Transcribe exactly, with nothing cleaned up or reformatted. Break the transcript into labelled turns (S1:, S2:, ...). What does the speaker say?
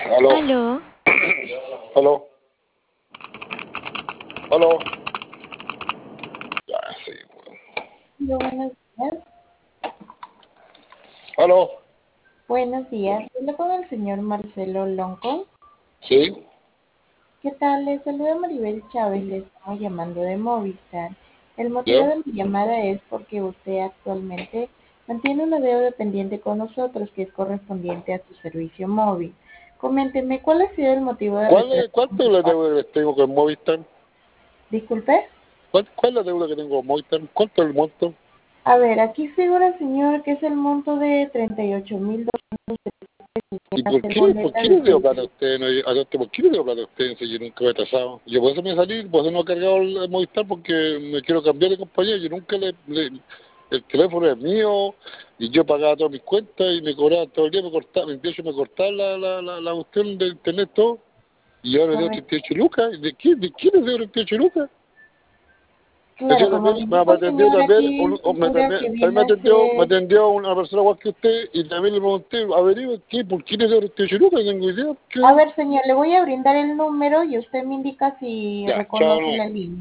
S1: Aló,
S2: Aló,
S1: aló, aló. Ya, sí, weón.
S3: Hola, buenos días.
S1: Aló,
S3: Buenos días. Hablo con el señor Marcelo Lonco.
S1: sí,
S3: ¿Qué tal? Les saluda Maribel Chávez. Le estamos llamando de Movistar. El motivo
S1: ya.
S3: de mi llamada es porque usted actualmente mantiene una deuda pendiente con nosotros que es correspondiente a su servicio móvil. Coménteme, ¿cuál ha sido el motivo de
S1: ¿Cuál
S3: retraso
S1: es, cuánto
S3: en
S1: es
S3: su
S1: la
S3: pago?
S1: deuda que tengo con Movistar?
S3: Disculpe.
S1: ¿Cuál, cuál es la deuda que tengo con Movistar? ¿Cuánto es el monto?
S3: A ver, aquí figura, señor, que es el monto de treinta y ocho mil doscientos pesos que
S1: ¿Y por
S3: hacer
S1: qué, por
S3: boleta
S1: qué
S3: de
S1: le debo plata a
S3: servicio.
S1: usted? No, a usted, ¿por qué le debo plata a usted si yo nunca me he atrasado? Yo por eso me salí, por eso no he cargado el Movistar porque me quiero cambiar de compañía. Yo nunca le, le- el teléfono es mío y yo pagaba todas mis cuentas y me cobraban todo el día, me cortaban, de hecho me cortaban la, la, la, la cuestión de internet todo. Y ahora le debo
S3: Correcto.
S1: treinta y ocho lucas. ¿De qué, de qué le debo treinta y ocho lucas?
S3: Claro,
S1: Ella
S3: como
S1: también
S3: le
S1: me me
S3: indico,
S1: atendió
S3: señor,
S1: también,
S3: aquí
S1: un- un- me,
S3: figura
S1: también,
S3: que
S1: también me
S3: viene a
S1: atendió, me
S3: ser...
S1: atendió una persona igual que usted y también le pregunté, averigüe qué, por qué le dio treinta y ocho lucas, no tengo idea.
S3: A
S1: ¿Qué?
S3: ver, señor, le voy a brindar el número y usted me indica si
S1: Ya, chao,
S3: reconoce
S1: no.
S3: la línea.